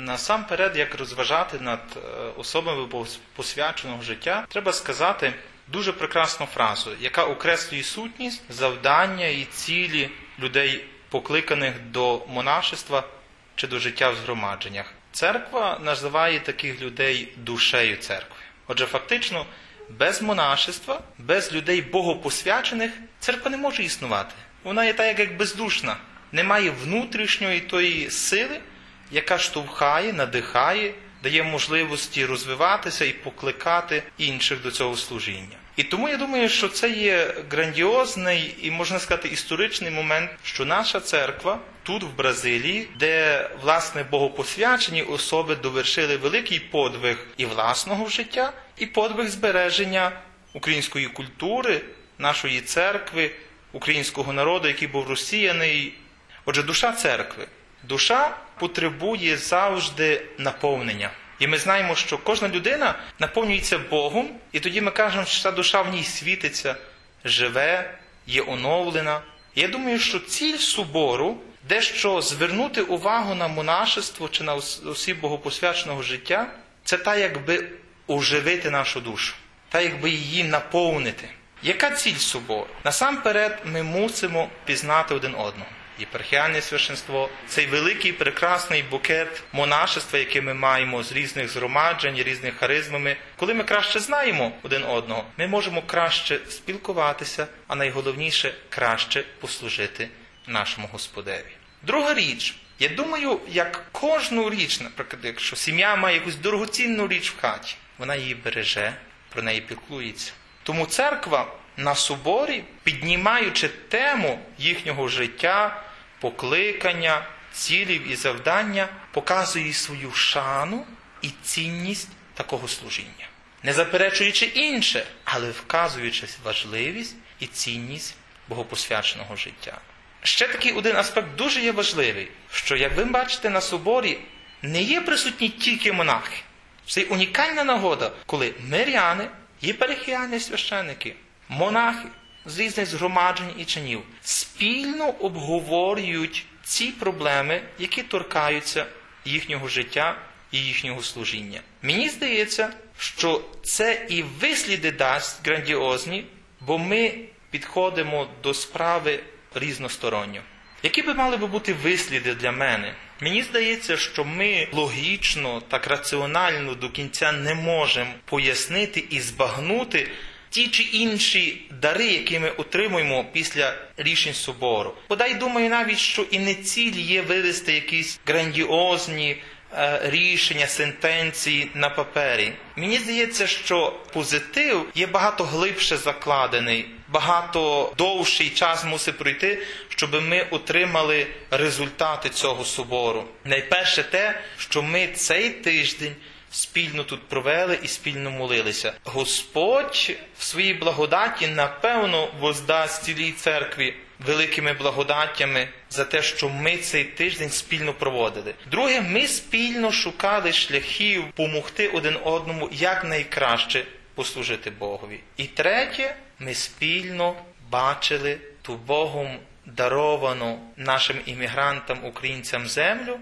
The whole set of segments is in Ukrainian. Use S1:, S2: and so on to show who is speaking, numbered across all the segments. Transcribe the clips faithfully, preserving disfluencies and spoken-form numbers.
S1: Насамперед, як розважати над особами посвяченого життя, треба сказати дуже прекрасну фразу, яка окреслює сутність, завдання і цілі людей, покликаних до монашества чи до життя в згромадженнях. Церква називає таких людей душею церкви. Отже, фактично, без монашества, без людей богопосвячених, церква не може існувати. Вона є так, як бездушна. Немає внутрішньої тої сили, яка штовхає, надихає, дає можливості розвиватися і покликати інших до цього служіння. І тому я думаю, що це є грандіозний і, можна сказати, історичний момент, що наша церква тут, в Бразилії, де, власне, богопосвячені особи довершили великий подвиг і власного життя, і подвиг збереження української культури, нашої церкви, українського народу, який був розсіяний. Отже, душа церкви. Душа потребує завжди наповнення. І ми знаємо, що кожна людина наповнюється Богом, і тоді ми кажемо, що ця душа в ній світиться, живе, є оновлена. І я думаю, що ціль собору – дещо звернути увагу на монашество чи на осіб богопосвяченого життя – це та, якби оживити нашу душу, та, якби її наповнити. Яка ціль собору? Насамперед ми мусимо пізнати один одного. Єпархіальне священство – цей великий, прекрасний букет монашества, який ми маємо з різних згромаджень, різних харизмами. Коли ми краще знаємо один одного, ми можемо краще спілкуватися, а найголовніше – краще послужити нашому Господеві. Друга річ. Я думаю, як кожну річ, наприклад, якщо сім'я має якусь дорогоцінну річ в хаті, вона її береже, про неї піклується. Тому церква на соборі, піднімаючи тему їхнього життя, покликання, цілів і завдання, показує свою шану і цінність такого служіння. Не заперечуючи інше, але вказуючи важливість і цінність богопосвяченого життя. Ще такий один аспект дуже є важливий, що, як ви бачите, на соборі не є присутні тільки монахи. Це унікальна нагода, коли миряни, єпархіальні священники, монахи з різних згромаджень і чинів спільно обговорюють ці проблеми, які торкаються їхнього життя і їхнього служіння. Мені здається, що це і висліди дасть грандіозні, бо ми підходимо до справи різносторонньо. Які би мали би бути висліди для мене? Мені здається, що ми логічно, так раціонально до кінця не можемо пояснити і збагнути ті чи інші дари, які ми отримуємо після рішень собору. Бодай думаю навіть, що і не ціль є вивести якісь грандіозні е, рішення, сентенції на папері. Мені здається, що позитив є багато глибше закладений, багато довший час мусить пройти, щоб ми отримали результати цього собору. Найперше те, що ми цей тиждень спільно тут провели і спільно молилися. Господь в своїй благодаті, напевно, воздасть цілій церкві великими благодаттями за те, що ми цей тиждень спільно проводили. Друге, ми спільно шукали шляхів помогти один одному якнайкраще послужити Богові. І третє, ми спільно бачили ту Богом даровану нашим іммігрантам, українцям землю,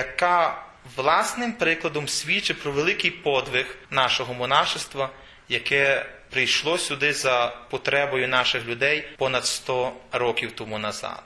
S1: яка власним прикладом свідчить про великий подвиг нашого монашества, яке прийшло сюди за потребою наших людей понад сто років тому назад.